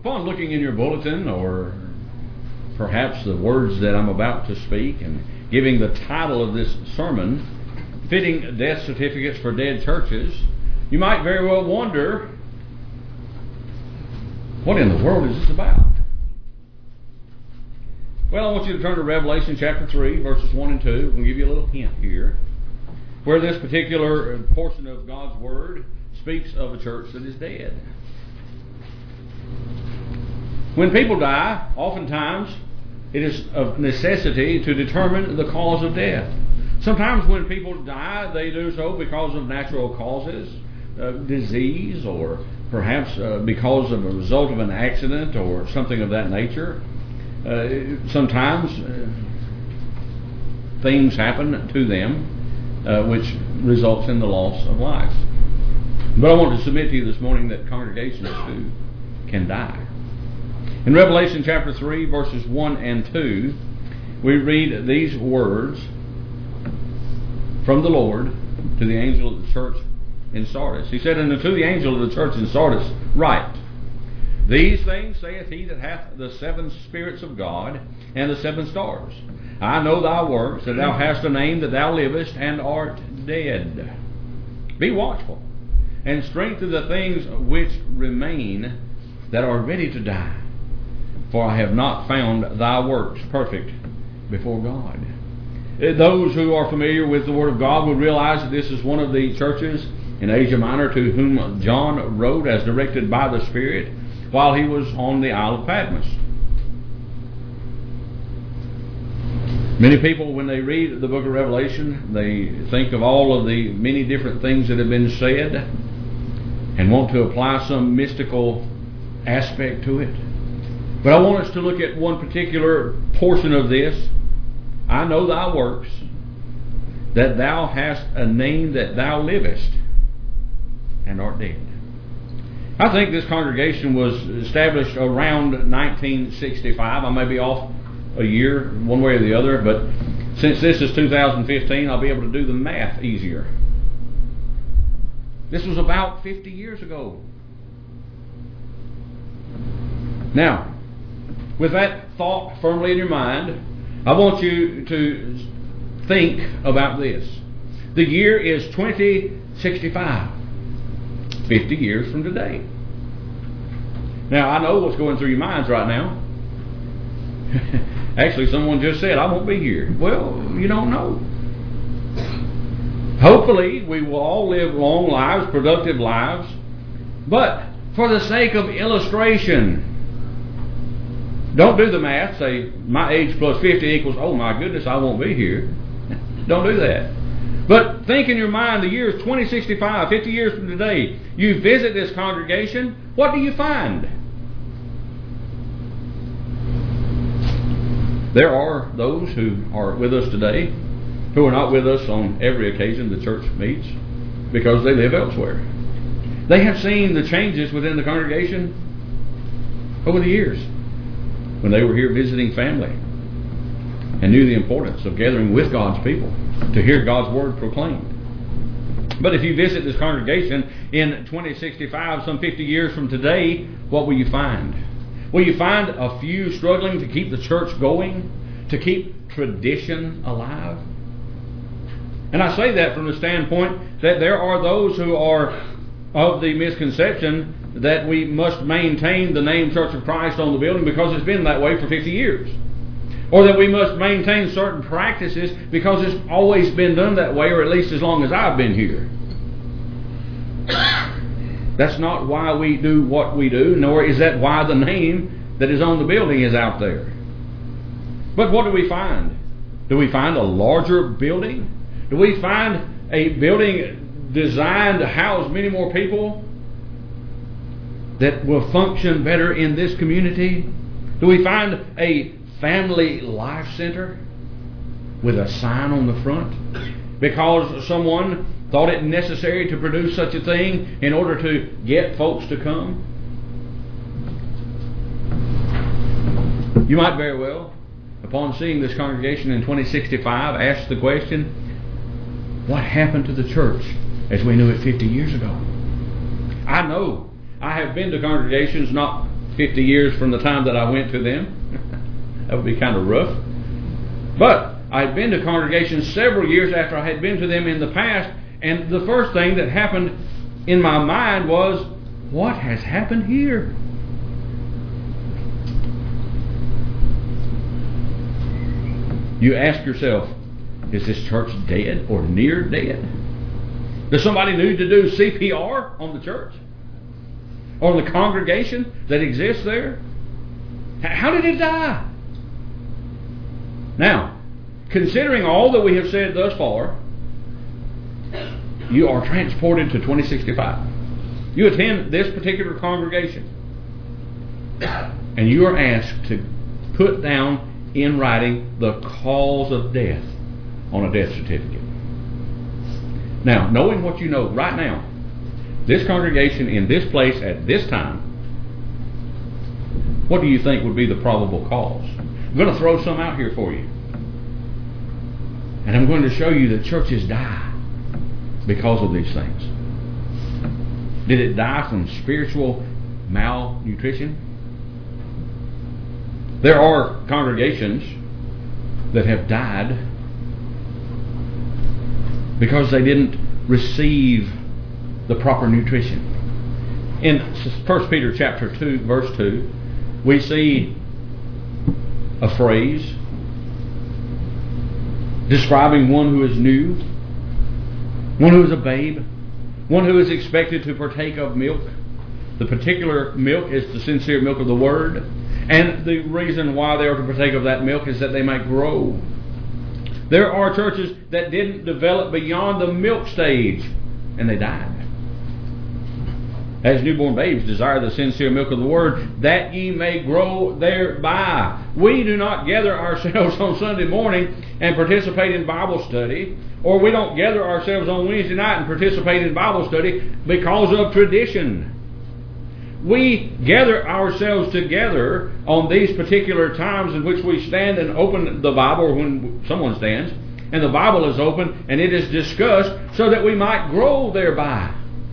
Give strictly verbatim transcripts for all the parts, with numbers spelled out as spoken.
Upon looking in your bulletin, or perhaps the words that I'm about to speak, and giving the title of this sermon, Fitting Death Certificates for Dead Churches, you might very well wonder, what in the world is this about? Well, I want you to turn to Revelation chapter three, verses one and two. We'll give you a little hint here, where this particular portion of God's Word speaks of a church that is dead. When people die, oftentimes it is of necessity to determine the cause of death. Sometimes when people die, they do so because of natural causes, uh, disease, or perhaps uh, because of a result of an accident or something of that nature. Uh, sometimes uh, things happen to them uh, which results in the loss of life. But I want to submit to you this morning that congregations too can die. In Revelation chapter three, verses one and two, we read these words from the Lord to the angel of the church in Sardis. He said, "And unto the angel of the church in Sardis write, These things saith he that hath the seven spirits of God and the seven stars. I know thy works, that thou hast a name, that thou livest and art dead. Be watchful, and strengthen the things which remain that are ready to die. For I have not found thy works perfect before God." Those who are familiar with the Word of God would realize that this is one of the churches in Asia Minor to whom John wrote as directed by the Spirit while he was on the Isle of Patmos. Many people, when they read the book of Revelation, they think of all of the many different things that have been said and want to apply some mystical aspect to it. But I want us to look at one particular portion of this. I know thy works, that thou hast a name, that thou livest and art dead. I think this congregation was established around nineteen sixty-five. I may be off a year, one way or the other, but since this is two thousand fifteen, I'll be able to do the math easier. This was about fifty years ago. Now, with that thought firmly in your mind, I want you to think about this. The year is twenty sixty-five. fifty years from today. Now, I know what's going through your minds right now. Actually, someone just said, "I won't be here." Well, you don't know. Hopefully, we will all live long lives, productive lives. But for the sake of illustration, don't do the math. Say, my age plus fifty equals, oh my goodness, I won't be here. Don't do that. But think in your mind, the year is twenty sixty-five, fifty years from today. You visit this congregation, what do you find? There are those who are with us today who are not with us on every occasion the church meets because they live elsewhere. They have seen the changes within the congregation over the years when they were here visiting family and knew the importance of gathering with God's people to hear God's Word proclaimed. But if you visit this congregation in twenty sixty-five, some fifty years from today, what will you find? Will you find a few struggling to keep the church going, to keep tradition alive? And I say that from the standpoint that there are those who are of the misconception that we must maintain the name Church of Christ on the building because it's been that way for fifty years. Or that we must maintain certain practices because it's always been done that way, or at least as long as I've been here. That's not why we do what we do, nor is that why the name that is on the building is out there. But what do we find? Do we find a larger building? Do we find a building designed to house many more people that will function better in this community? Do we find a family life center with a sign on the front because someone thought it necessary to produce such a thing in order to get folks to come? You might very well, upon seeing this congregation in twenty sixty-five, ask the question, what happened to the church as we knew it fifty years ago? I know I have been to congregations not fifty years from the time that I went to them. That would be kind of rough. But I had been to congregations several years after I had been to them in the past, and the first thing that happened in my mind was, what has happened here? You ask yourself, is this church dead or near dead? Does somebody need to do C P R on the church? Or the congregation that exists there? How did it die? Now, considering all that we have said thus far, you are transported to twenty sixty-five. You attend this particular congregation, and you are asked to put down in writing the cause of death on a death certificate. Now, knowing what you know right now, this congregation in this place at this time, what do you think would be the probable cause? I'm going to throw some out here for you. And I'm going to show you that churches die because of these things. Did it die from spiritual malnutrition? There are congregations that have died because they didn't receive the proper nutrition. In First Peter chapter two, verse two, we see a phrase describing one who is new, one who is a babe, one who is expected to partake of milk. The particular milk is the sincere milk of the Word, and the reason why they are to partake of that milk is that they might grow. There are churches that didn't develop beyond the milk stage, and they died. As newborn babes desire the sincere milk of the Word, that ye may grow thereby. We do not gather ourselves on Sunday morning and participate in Bible study, or we don't gather ourselves on Wednesday night and participate in Bible study because of tradition. We gather ourselves together on these particular times in which we stand and open the Bible, or when someone stands, and the Bible is open and it is discussed so that we might grow thereby.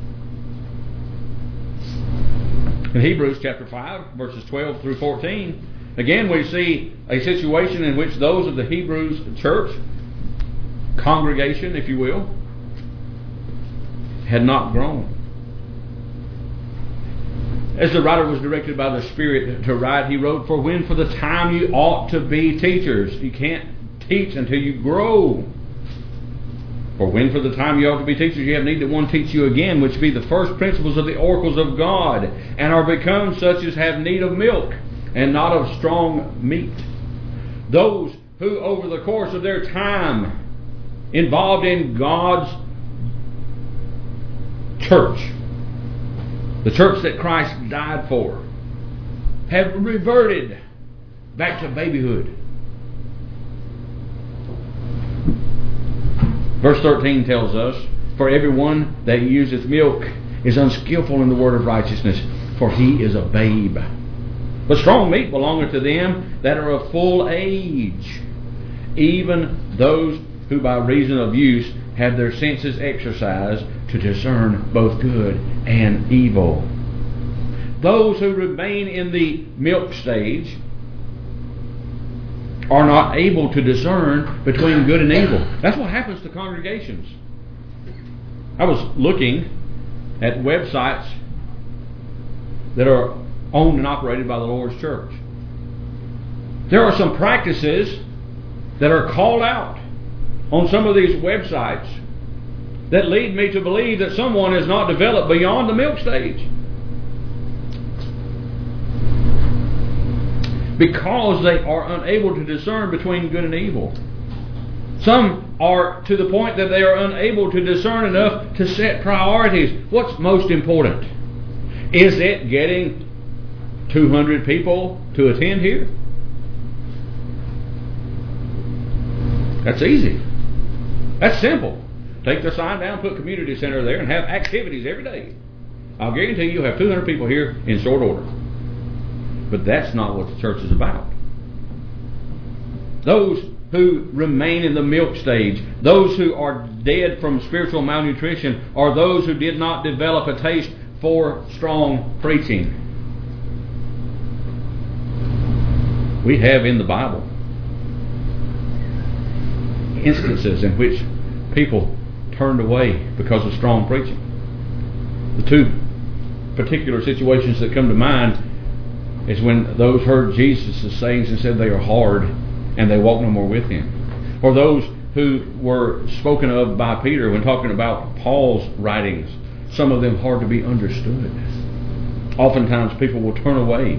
In Hebrews chapter five, verses twelve through fourteen, again we see a situation in which those of the Hebrews church, congregation if you will, had not grown. As the writer was directed by the Spirit to write, he wrote, "For when for the time you ought to be teachers." You can't teach until you grow. For when for the time you ought to be teachers, you have need that one teach you again, which be the first principles of the oracles of God, and are become such as have need of milk, and not of strong meat. Those who over the course of their time involved in God's church, the church that Christ died for, have reverted back to babyhood. Verse thirteen tells us, "For everyone that useth milk is unskillful in the word of righteousness, for he is a babe. But strong meat belongeth to them that are of full age, even those who by reason of use have their senses exercised to discern both good and evil." Those who remain in the milk stage are not able to discern between good and evil. That's what happens to congregations. I was looking at websites that are owned and operated by the Lord's church. There are some practices that are called out on some of these websites that lead me to believe that someone is not developed beyond the milk stage, because they are unable to discern between good and evil. Some are to the point that they are unable to discern enough to set priorities. What's most important? Is it getting two hundred people to attend here? That's easy. That's simple. Take the sign down, put community center there, and have activities every day. I'll guarantee you'll have two hundred people here in short order. But that's not what the church is about. Those who remain in the milk stage, those who are dead from spiritual malnutrition, are those who did not develop a taste for strong preaching. We have in the Bible instances in which people turned away because of strong preaching. The two particular situations that come to mind is when those heard Jesus' sayings and said they are hard, and they walked no more with him. Or those who were spoken of by Peter when talking about Paul's writings, some of them hard to be understood. Oftentimes people will turn away.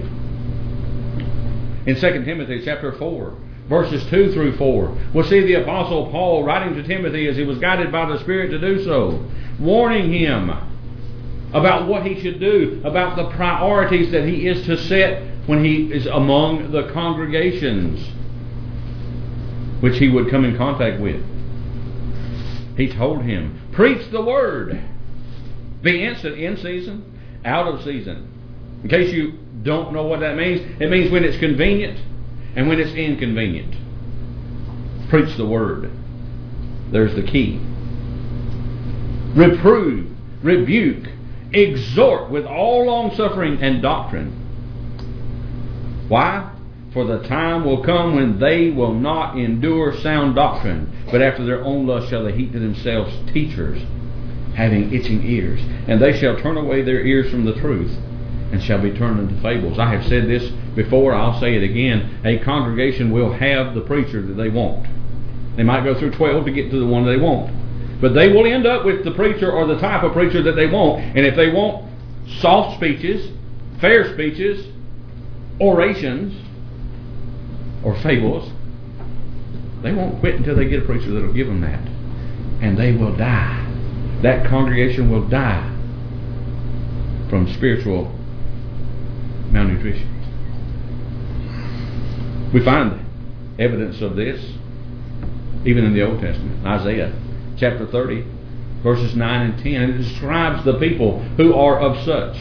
In Second Timothy chapter four, verses two through four, we'll see the Apostle Paul writing to Timothy as he was guided by the Spirit to do so, warning him about what he should do, about the priorities that he is to set when he is among the congregations which he would come in contact with. He told him, preach the word. Be instant, in season, out of season. In case you don't know what that means, it means when it's convenient and when it's inconvenient. Preach the word. There's the key. Reprove, rebuke, exhort with all long-suffering and doctrine. Why? For the time will come when they will not endure sound doctrine, but after their own lust shall they heap to themselves teachers, having itching ears. And they shall turn away their ears from the truth, and shall be turned into fables. I have said this before, I'll say it again. A congregation will have the preacher that they want. They might go through twelve to get to the one they want, but they will end up with the preacher or the type of preacher that they want. And if they want soft speeches, fair speeches, orations, or fables, they won't quit until they get a preacher that will give them that. And they will die. That congregation will die from spiritual malnutrition. We find evidence of this even in the Old Testament. Isaiah chapter thirty, verses nine and ten. And it describes the people who are of such,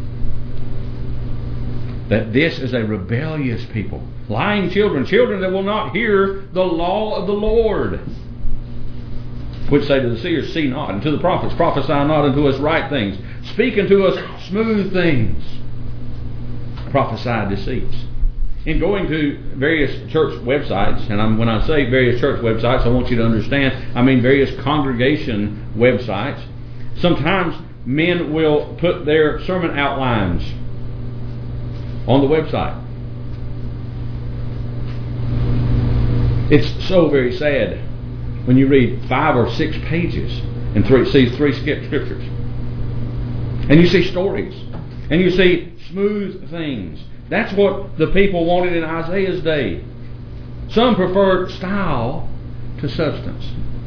that this is a rebellious people, lying children, children that will not hear the law of the Lord, which say to the seers, see not, and to the prophets, prophesy not unto us right things, speak unto us smooth things, prophesy deceits. In going to various church websites, and I'm, when I say various church websites, I want you to understand, I mean various congregation websites, sometimes men will put their sermon outlines on the website. It's so very sad when you read five or six pages and three, see three scriptures, and you see stories, and you see smooth things. That's what the people wanted in Isaiah's day. Some preferred style to substance.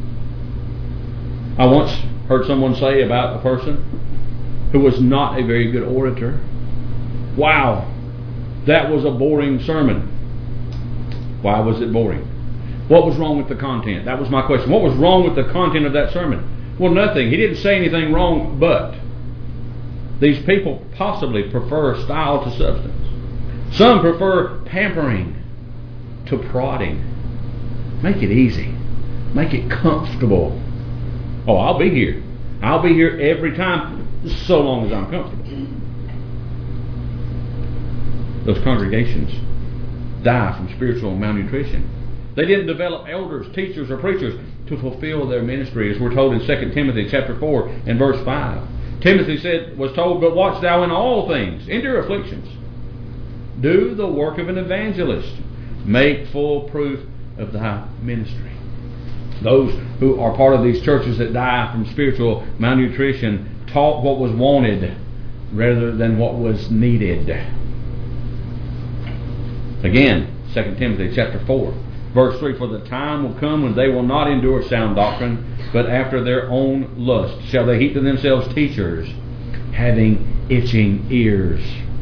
I once heard someone say about a person who was not a very good orator, wow, that was a boring sermon. Why was it boring? What was wrong with the content? That was my question. What was wrong with the content of that sermon? Well, nothing. He didn't say anything wrong, but these people possibly prefer style to substance. Some prefer pampering to prodding. Make it easy. Make it comfortable. Oh, I'll be here. I'll be here every time, so long as I'm comfortable. Those congregations die from spiritual malnutrition. They didn't develop elders, teachers, or preachers to fulfill their ministry, as we're told in Second Timothy chapter four and verse five. Timothy said, was told, but watch thou in all things, endure afflictions. Do the work of an evangelist. Make full proof of thy ministry. Those who are part of these churches that die from spiritual malnutrition taught what was wanted rather than what was needed. Again, Second Timothy chapter four, verse three, for the time will come when they will not endure sound doctrine, but after their own lust shall they heap to themselves teachers, having itching ears.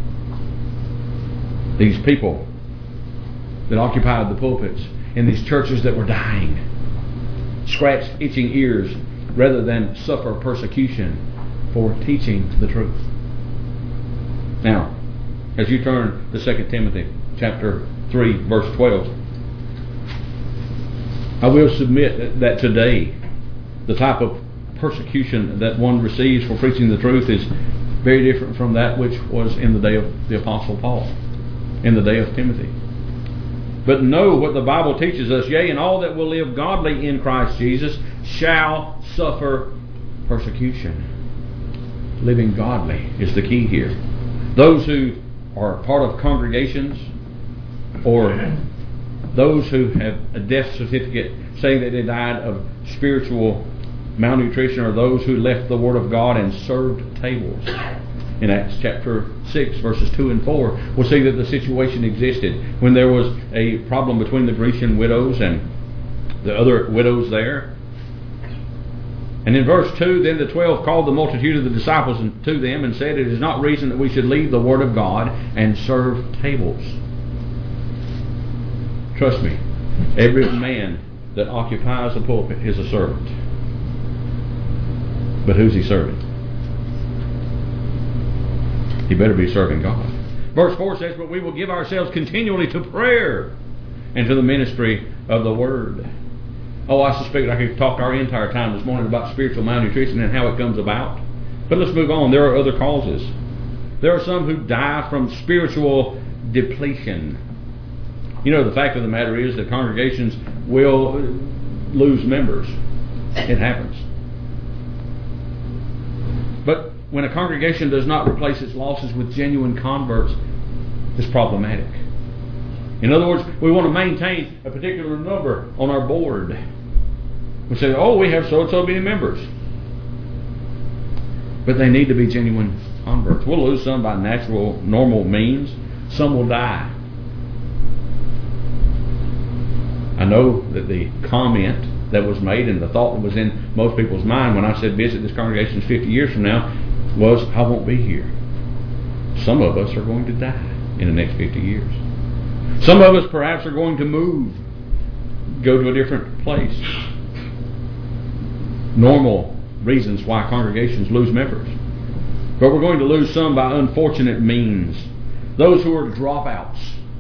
These people that occupied the pulpits in these churches that were dying scratched itching ears rather than suffer persecution for teaching the truth. Now, as you turn to Second Timothy chapter three, verse twelve, I will submit that today the type of persecution that one receives for preaching the truth is very different from that which was in the day of the Apostle Paul, in the day of Timothy. But know what the Bible teaches us, yea, and all that will live godly in Christ Jesus shall suffer persecution. Living godly is the key here. Those who are part of congregations, or those who have a death certificate saying that they died of spiritual malnutrition, or those who left the Word of God and served tables. In Acts chapter six, verses two and four, we'll see that the situation existed when there was a problem between the Grecian widows and the other widows there. And in verse two, then the twelve called the multitude of the disciples to them and said, it is not reason that we should leave the Word of God and serve tables. Trust me, every man that occupies a pulpit is a servant. But who's he serving? He better be serving God. Verse four says, but we will give ourselves continually to prayer and to the ministry of the Word. Oh, I suspect I could talk our entire time this morning about spiritual malnutrition and how it comes about. But let's move on. There are other causes. There are some who die from spiritual depletion. You know, the fact of the matter is that congregations will lose members. It happens. But when a congregation does not replace its losses with genuine converts, it's problematic. In other words, we want to maintain a particular number on our board. We say, oh, we have so and so many members. But they need to be genuine converts. We'll lose some by natural, normal means. Some will die. I know that the comment that was made and the thought that was in most people's mind when I said visit this congregation fifty years from now was, I won't be here. Some of us are going to die in the next fifty years. Some of us perhaps are going to move, go to a different place. Normal reasons why congregations lose members. But we're going to lose some by unfortunate means. Those who are dropouts.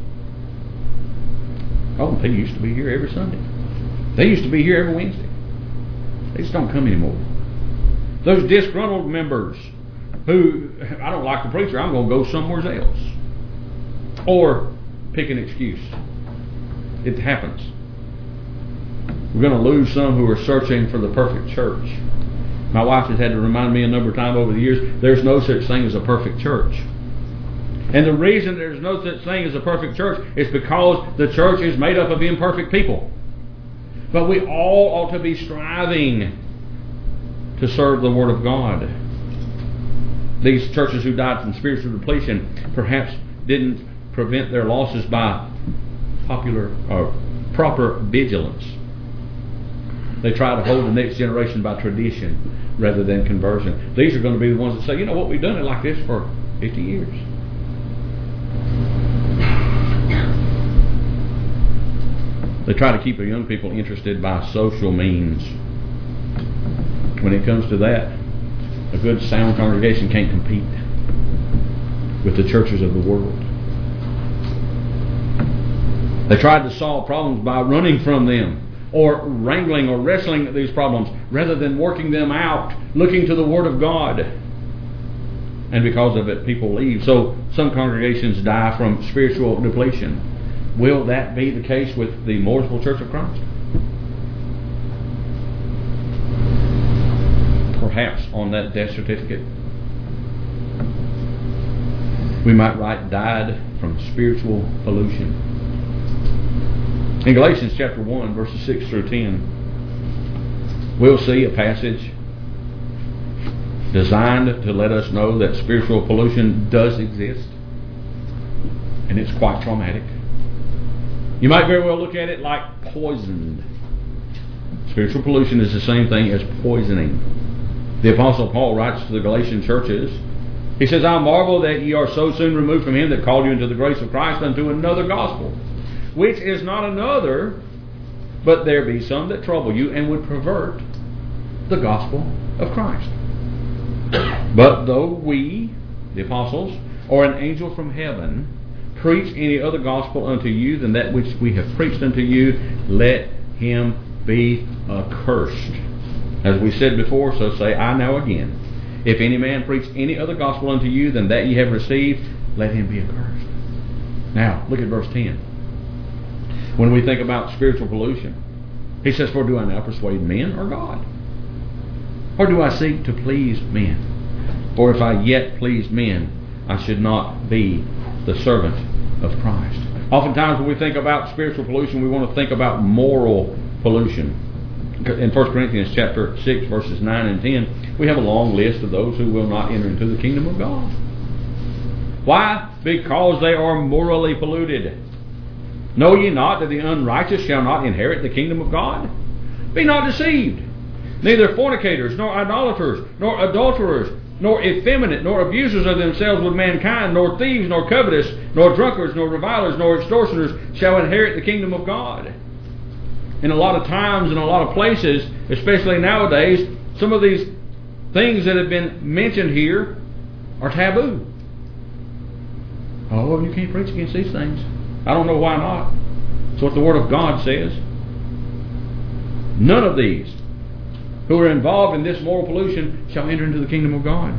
Oh, they used to be here every Sunday. They used to be here every Wednesday. They just don't come anymore. Those disgruntled members who, I don't like the preacher, I'm going to go somewhere else. Or pick an excuse. It happens. We're going to lose some who are searching for the perfect church. My wife has had to remind me a number of times over the years, there's no such thing as a perfect church. And the reason there's no such thing as a perfect church is because the church is made up of imperfect people. But we all ought to be striving to serve the Word of God. These churches who died from spiritual depletion perhaps didn't prevent their losses by popular or proper vigilance. They try to hold the next generation by tradition rather than conversion. These are going to be the ones that say, you know what, we've done it like this for fifty years. They try to keep their young people interested by social means. When it comes to that, a good sound congregation can't compete with the churches of the world. They tried to solve problems by running from them, or wrangling or wrestling at these problems, rather than working them out, looking to the Word of God. And because of it, people leave. So some congregations die from spiritual depletion. Will that be the case with the Mooresville Church of Christ? Perhaps on that death certificate we might write, died from spiritual pollution. In Galatians chapter one, verses six through ten, we'll see a passage designed to let us know that spiritual pollution does exist, and it's quite traumatic. You might very well look at it like poisoned. Spiritual pollution is the same thing as poisoning. The Apostle Paul writes to the Galatian churches, he says, I marvel that ye are so soon removed from him that called you into the grace of Christ unto another gospel, which is not another, but there be some that trouble you and would pervert the gospel of Christ. But though we, the apostles, or an angel from heaven, preach any other gospel unto you than that which we have preached unto you, let him be accursed. As we said before, so say I now again. If any man preach any other gospel unto you than that ye have received, let him be accursed. Now, look at verse ten. when we think about spiritual pollution. He says, for do I now persuade men or God? Or do I seek to please men? For if I yet pleased men, I should not be the servant of Christ. Oftentimes when we think about spiritual pollution, we want to think about moral pollution. In First Corinthians chapter six, verses nine and ten, we have a long list of those who will not enter into the kingdom of God. Why? Because they are morally polluted. Know ye not that the unrighteous shall not inherit the kingdom of God? Be not deceived. Neither fornicators, nor idolaters, nor adulterers, nor effeminate, nor abusers of themselves with mankind, nor thieves, nor covetous, nor drunkards, nor revilers, nor extortioners shall inherit the kingdom of God. In a lot of times, in a lot of places, especially nowadays, some of these things that have been mentioned here are taboo. Oh, you can't preach against these things. I don't know why not. It's what the Word of God says. None of these who are involved in this moral pollution shall enter into the kingdom of God.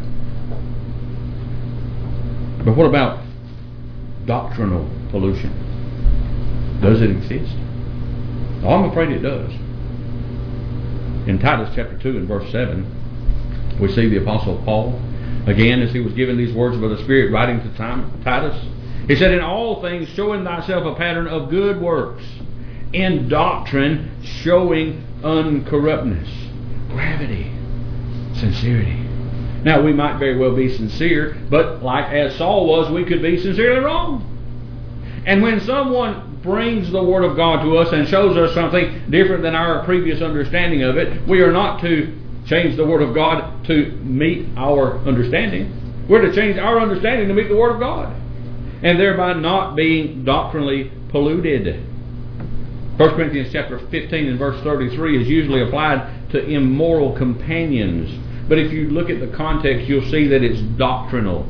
But what about doctrinal pollution? Does it exist? Oh, I'm afraid it does. In Titus chapter two and verse seven, we see the Apostle Paul, again, as he was given these words by the Spirit, writing to Titus, he said, in all things showing thyself a pattern of good works, in doctrine showing uncorruptness, gravity, sincerity. Now, we might very well be sincere, but like as Saul was, we could be sincerely wrong. And when someone brings the Word of God to us and shows us something different than our previous understanding of it, we are not to change the Word of God to meet our understanding. We're to change our understanding to meet the Word of God, and thereby not being doctrinally polluted. First Corinthians chapter fifteen and verse thirty-three is usually applied to immoral companions. But if you look at the context, you'll see that it's doctrinal.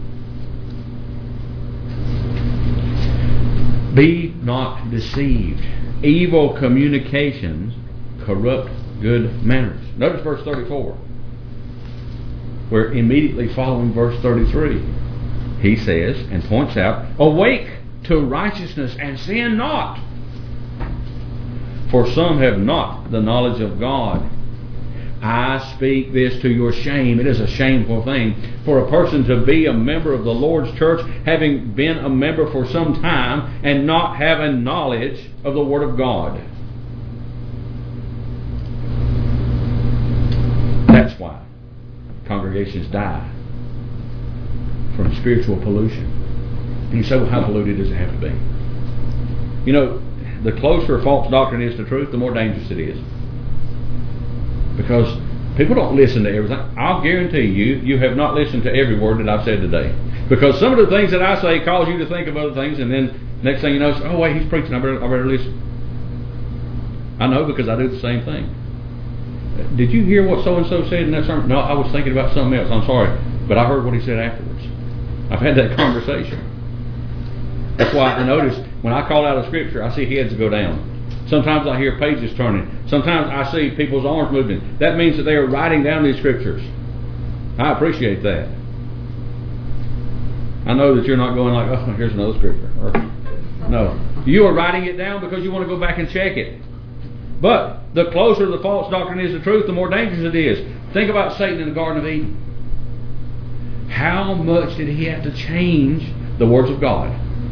Be not deceived. Evil communications corrupt good manners. Notice verse thirty-four. Where immediately following verse thirty-three, he says and points out, awake to righteousness and sin not. For some have not the knowledge of God. I speak this to your shame. It is a shameful thing for a person to be a member of the Lord's church, having been a member for some time, and not have a knowledge of the Word of God. That's why congregations die from spiritual pollution. And you say, well, how polluted does it have to be? You know, the closer false doctrine is to truth, the more dangerous it is. Because people don't listen to everything. I'll guarantee you, you have not listened to every word that I've said today. Because some of the things that I say cause you to think of other things, and then next thing you know, oh wait, he's preaching, I better, I better listen. I know, because I do the same thing. Did you hear what so-and-so said in that sermon? No, I was thinking about something else. I'm sorry. But I heard what he said afterwards. I've had that conversation. That's why I notice when I call out a scripture, I see heads go down. Sometimes I hear pages turning. Sometimes I see people's arms moving. That means that they are writing down these scriptures. I appreciate that. I know that you're not going like, oh, here's another scripture. Or, no. You are writing it down because you want to go back and check it. But the closer the false doctrine is to truth, the more dangerous it is. Think about Satan in the Garden of Eden. How much did he have to change the words of God?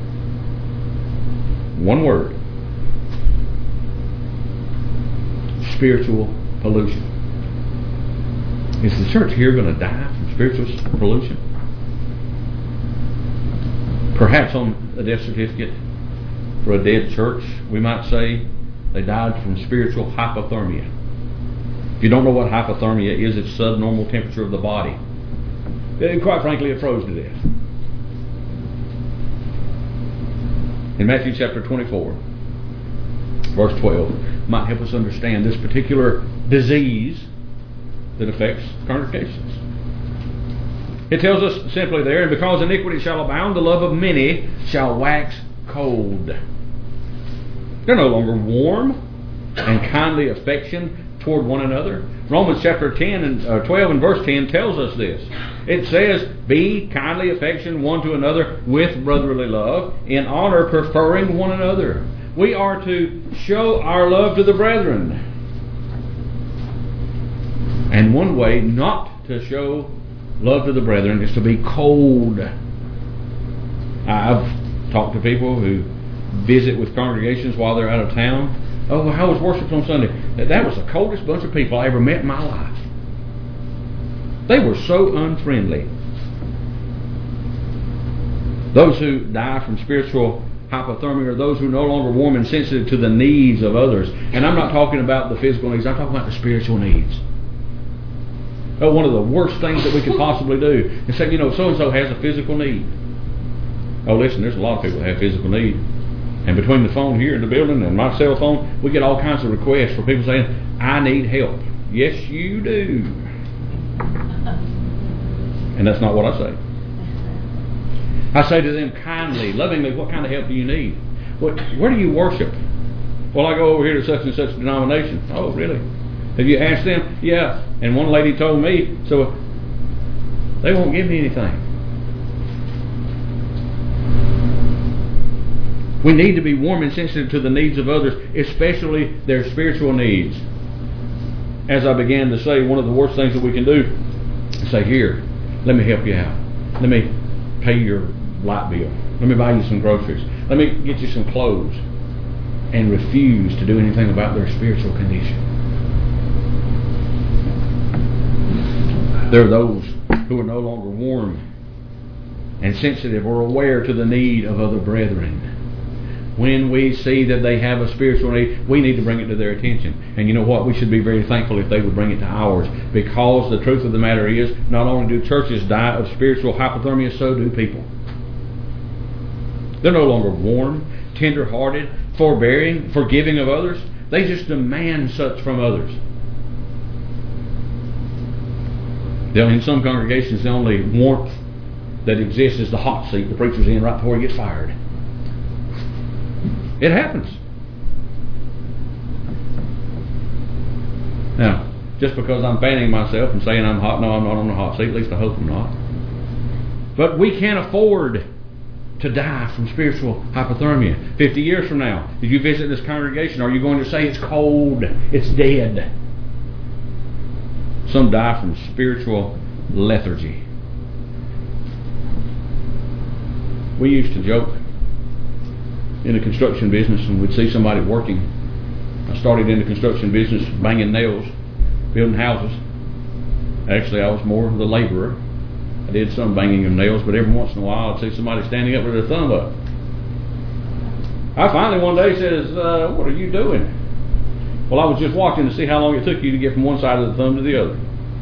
One word. Spiritual pollution. Is the church here going to die from spiritual pollution? Perhaps on a death certificate for a dead church, we might say they died from spiritual hypothermia. If you don't know what hypothermia is, it's subnormal temperature of the body. And quite frankly, it froze to death. In Matthew chapter twenty-four, verse twelve, might help us understand this particular disease that affects congregations. It tells us simply there, and because iniquity shall abound, the love of many shall wax cold. They're no longer warm and kindly affection toward one another. Romans chapter ten and uh, twelve and verse ten tells us this. It says, be kindly affection one to another with brotherly love, in honor preferring one another, We are to show our love to the brethren. And one way not to show love to the brethren is to be cold. I've talked to people who visit with congregations while they're out of town. Oh, how was worship on Sunday? That was the coldest bunch of people I ever met in my life. They were so unfriendly. Those who die from spiritual hypothermia are those who are no longer warm and sensitive to the needs of others. And I'm not talking about the physical needs. I'm talking about the spiritual needs. Oh, one of the worst things that we could possibly do is say, you know, so-and-so has a physical need. Oh, listen, there's a lot of people that have physical need. And between the phone here in the building and my cell phone, we get all kinds of requests for people saying, I need help. Yes, you do. And that's not what I say. I say to them kindly, lovingly, what kind of help do you need? What, where do you worship? Well, I go over here to such and such denomination. Oh, really? Have you asked them? Yeah. And one lady told me, so they won't give me anything. We need to be warm and sensitive to the needs of others, especially their spiritual needs. As I began to say, one of the worst things that we can do is say, here, let me help you out. Let me pay your light bill. Let me buy you some groceries. Let me get you some clothes. And refuse to do anything about their spiritual condition. There are those who are no longer warm and sensitive or aware to the need of other brethren. When we see that they have a spiritual need, we need to bring it to their attention. And you know what? We should be very thankful if they would bring it to ours. Because the truth of the matter is, not only do churches die of spiritual hypothermia, so do people. They're no longer warm, tender-hearted, forbearing, forgiving of others. They just demand such from others. In some congregations, the only warmth that exists is the hot seat the preacher's in right before he gets fired. It happens. Now, just because I'm fanning myself and saying I'm hot, no, I'm not on the hot seat. At least I hope I'm not. But we can't afford to die from spiritual hypothermia. Fifty years from now, if you visit this congregation, are you going to say it's cold, it's dead? Some die from spiritual lethargy. We used to joke in the construction business, and we'd see somebody working. I started in the construction business banging nails, building houses. Actually, I was more the laborer. I did some banging of nails, but every once in a while I'd see somebody standing up with their thumb up. I finally one day says, uh, what are you doing? Well, I was just watching to see how long it took you to get from one side of the thumb to the other.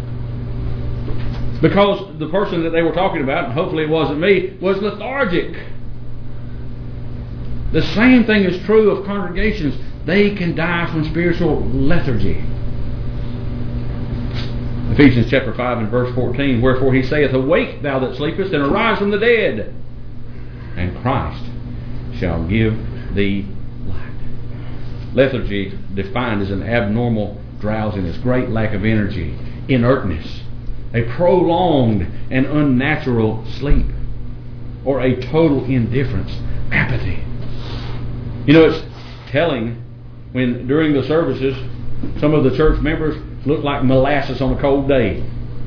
Because the person that they were talking about, and hopefully it wasn't me, was lethargic. The same thing is true of congregations. They can die from spiritual lethargy. Ephesians chapter five and verse fourteen, wherefore he saith, awake thou that sleepest, and arise from the dead, and Christ shall give thee light. Lethargy, defined as an abnormal drowsiness, great lack of energy, inertness, a prolonged and unnatural sleep, or a total indifference, apathy. You know, it's telling when during the services some of the church members look like molasses on a cold day.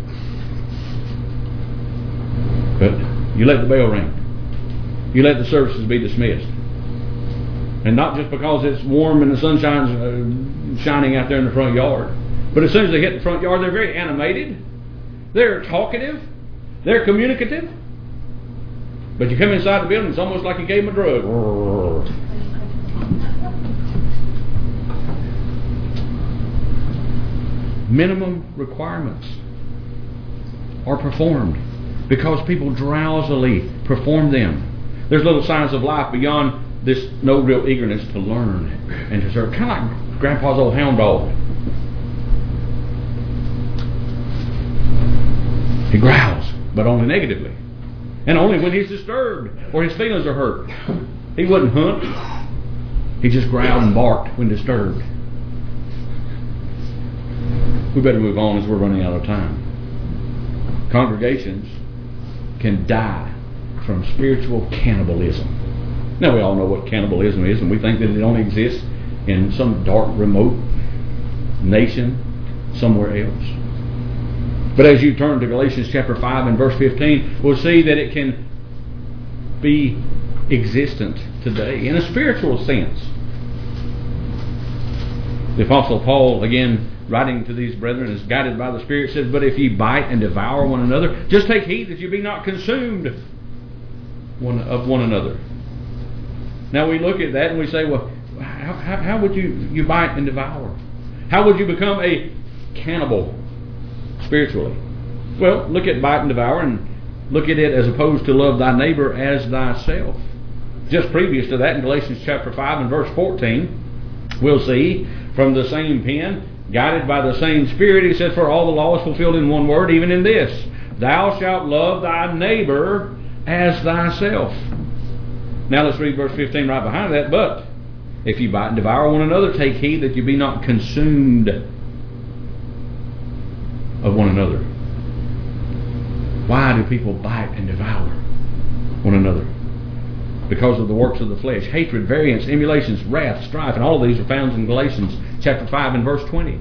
But you let the bell ring. You let the services be dismissed. And not just because it's warm and the sunshine's uh, shining out there in the front yard. But as soon as they hit the front yard, they're very animated. They're talkative. They're communicative. But you come inside the building, it's almost like you gave them a drug. Minimum requirements are performed because people drowsily perform them. There's little signs of life beyond this no real eagerness to learn and to serve. Kind of like Grandpa's old hound dog. He growls, but only negatively. And only when he's disturbed or his feelings are hurt. He wouldn't hunt. He just growled and barked when disturbed. We better move on as we're running out of time. Congregations can die from spiritual cannibalism. Now we all know what cannibalism is, and we think that it only exists in some dark, remote nation somewhere else. But as you turn to Galatians chapter five and verse fifteen, we'll see that it can be existent today in a spiritual sense. The Apostle Paul, again, writing to these brethren, is guided by the Spirit, says, "But if ye bite and devour one another, just take heed that you be not consumed one of one another." Now we look at that and we say, well, how, how, how would you, you bite and devour? How would you become a cannibal spiritually? Well, look at bite and devour and look at it as opposed to love thy neighbor as thyself. Just previous to that, in Galatians chapter five and verse fourteen, we'll see from the same pen, guided by the same Spirit, he said, "For all the law is fulfilled in one word, even in this, thou shalt love thy neighbor as thyself." Now let's read verse fifteen right behind that. "But if you bite and devour one another, take heed that you be not consumed of one another." Why do people bite and devour one another? Because of the works of the flesh. Hatred, variance, emulations, wrath, strife, and all of these are found in Galatians chapter five and verse twenty.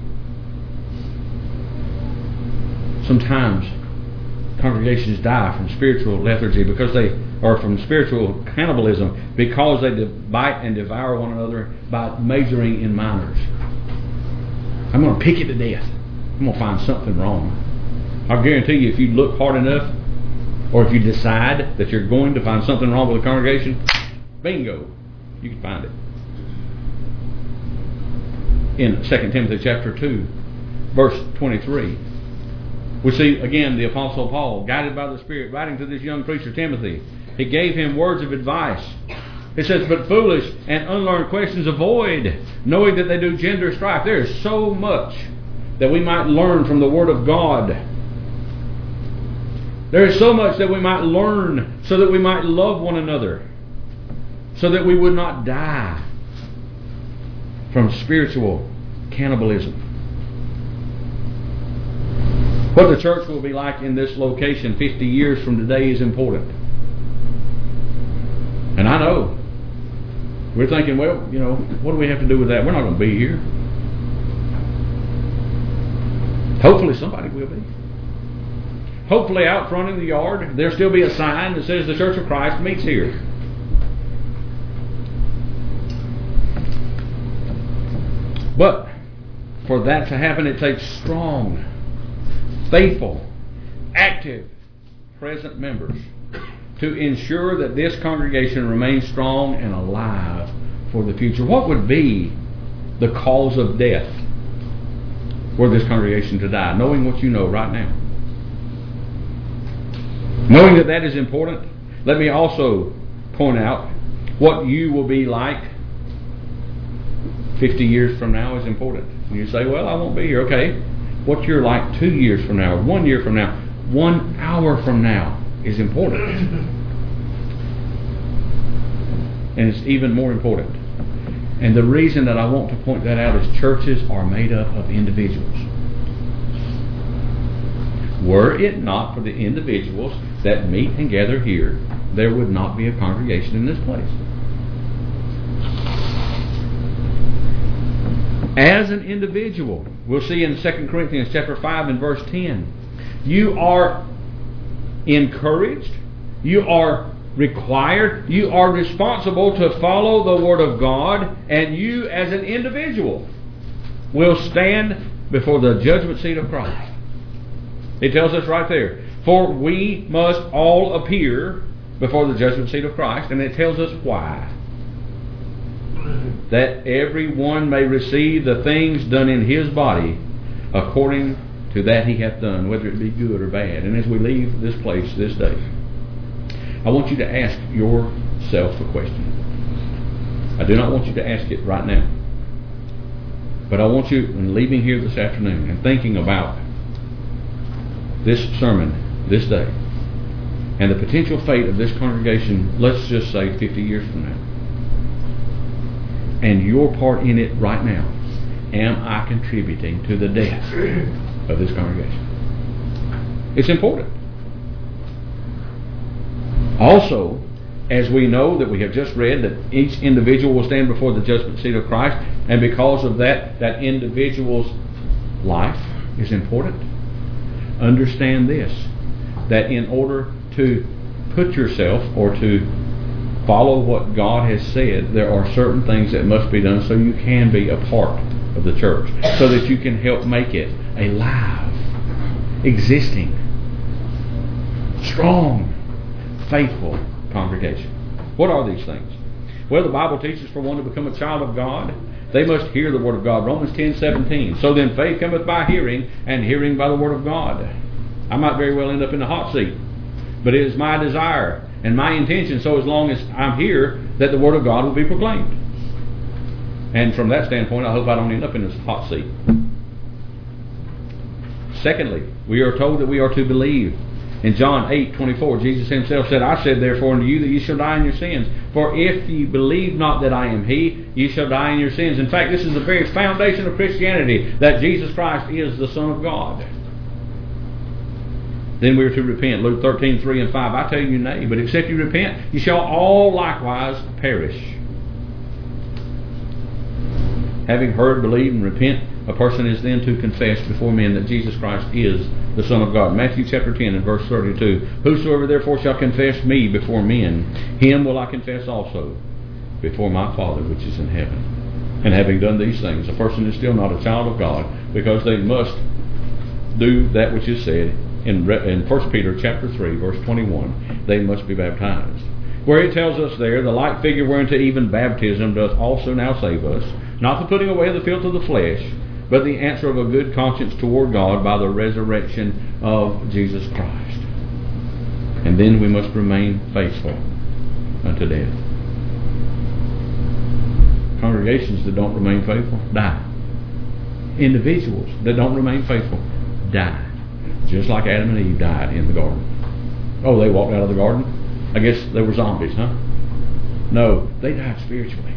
Sometimes congregations die from spiritual lethargy because they, or from spiritual cannibalism, because they bite and devour one another by majoring in minors. I'm going to pick it to death. I'm going to find something wrong. I guarantee you, if you look hard enough, or if you decide that you're going to find something wrong with the congregation, bingo, you can find it. In Second Timothy chapter two, verse twenty-three, we see again the Apostle Paul, guided by the Spirit, writing to this young preacher Timothy. He gave him words of advice. It says, "But foolish and unlearned questions avoid, knowing that they do gender strife." There is so much that we might learn from the Word of God. There is so much that we might learn so that we might love one another, so that we would not die from spiritual cannibalism. What the church will be like in this location fifty years from today is important. And I know we're thinking, well, you know, what do we have to do with that? We're not going to be here. Hopefully somebody will be. Hopefully out front in the yard there'll still be a sign that says the Church of Christ meets here. But for that to happen, it takes strong, faithful, active, present members to ensure that this congregation remains strong and alive for the future. What would be the cause of death for this congregation to die? Knowing what you know right now. Knowing that that is important, let me also point out what you will be like fifty years from now is important. And you say, well, I won't be here. Okay, what you're like two years from now, or one year from now, one hour from now is important. And it's even more important. And the reason that I want to point that out is churches are made up of individuals. Were it not for the individuals that meet and gather here, there would not be a congregation in this place. As an individual, we'll see in Second Corinthians chapter five and verse ten, you are encouraged, you are required, you are responsible to follow the Word of God, and you as an individual will stand before the judgment seat of Christ. It tells us right there, for we must all appear before the judgment seat of Christ, and it tells us why. That everyone may receive the things done in his body according to that he hath done, whether it be good or bad. And as we leave this place this day, I want you to ask yourself a question. I do not want you to ask it right now, but I want you, in leaving here this afternoon and thinking about this sermon this day and the potential fate of this congregation, let's just say fifty years from now, and your part in it right now, am I contributing to the death of this congregation? It's important. Also, as we know that we have just read, that each individual will stand before the judgment seat of Christ, and because of that, that individual's life is important. Understand this, that in order to put yourself or to follow what God has said, there are certain things that must be done so you can be a part of the church, so that you can help make it a live, existing, strong, faithful congregation. What are these things? Well, the Bible teaches for one to become a child of God, they must hear the Word of God. Romans ten seventeen. So then faith cometh by hearing, and hearing by the Word of God. I might very well end up in the hot seat, but it is my desire and my intention, so as long as I'm here, that the Word of God will be proclaimed. And from that standpoint, I hope I don't end up in this hot seat. Secondly, we are told that we are to believe. In John eight twenty-four, Jesus himself said, I said therefore unto you that ye shall die in your sins. For if ye believe not that I am he, ye shall die in your sins. In fact, this is the very foundation of Christianity, that Jesus Christ is the Son of God. Then we are to repent. Luke thirteen three and five. I tell you nay, but except you repent, ye shall all likewise perish. Having heard, believed, and repent, a person is then to confess before men that Jesus Christ is the Son of God. Matthew chapter ten and verse thirty-two. Whosoever therefore shall confess me before men, him will I confess also before my Father which is in heaven. And having done these things, a person is still not a child of God, because they must do that which is said in in First Peter chapter three verse twenty-one. They must be baptized, where it tells us there, the like figure whereunto even baptism doth also now save us, not the putting away of the filth of the flesh, but the answer of a good conscience toward God by the resurrection of Jesus Christ. And then we must remain faithful unto death. Congregations that don't remain faithful die. Individuals that don't remain faithful die. Just like Adam and Eve died in the garden. Oh, they walked out of the garden? I guess they were zombies, huh? No, they died spiritually.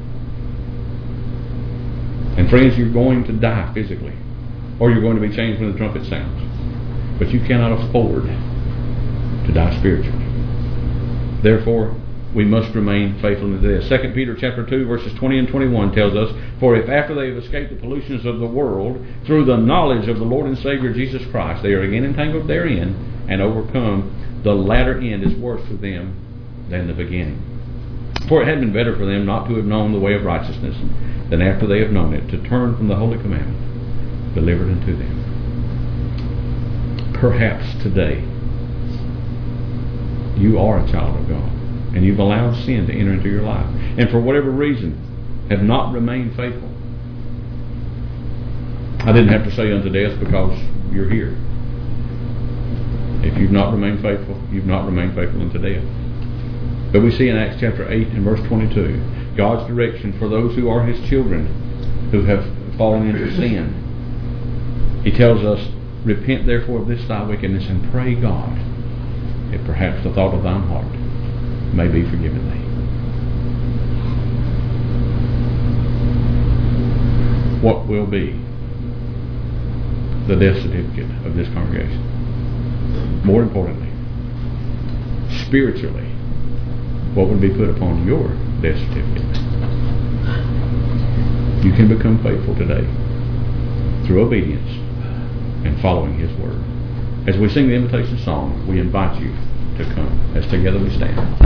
And friends, you're going to die physically, or you're going to be changed when the trumpet sounds. But you cannot afford to die spiritually. Therefore, we must remain faithful to this. Second Peter chapter two verses twenty and twenty-one tells us, for if after they have escaped the pollutions of the world, through the knowledge of the Lord and Savior Jesus Christ, they are again entangled therein and overcome, the latter end is worse for them than the beginning. For it had been better for them not to have known the way of righteousness, than after they have known it, to turn from the holy commandment delivered unto them. Perhaps today you are a child of God, and you've allowed sin to enter into your life, and for whatever reason have not remained faithful. I didn't have to say unto death, because you're here. If you've not remained faithful, you've not remained faithful unto death. But we see in Acts chapter eight and verse twenty-two, God's direction for those who are His children, who have fallen into sin. He tells us, repent therefore of this thy wickedness, and pray God, if perhaps the thought of thine heart may be forgiven thee. What will be the death certificate of this congregation? More importantly, spiritually, what would be put upon your death certificate? You can become faithful today through obedience and following His word. As we sing the invitation song, we invite you to come as together we stand.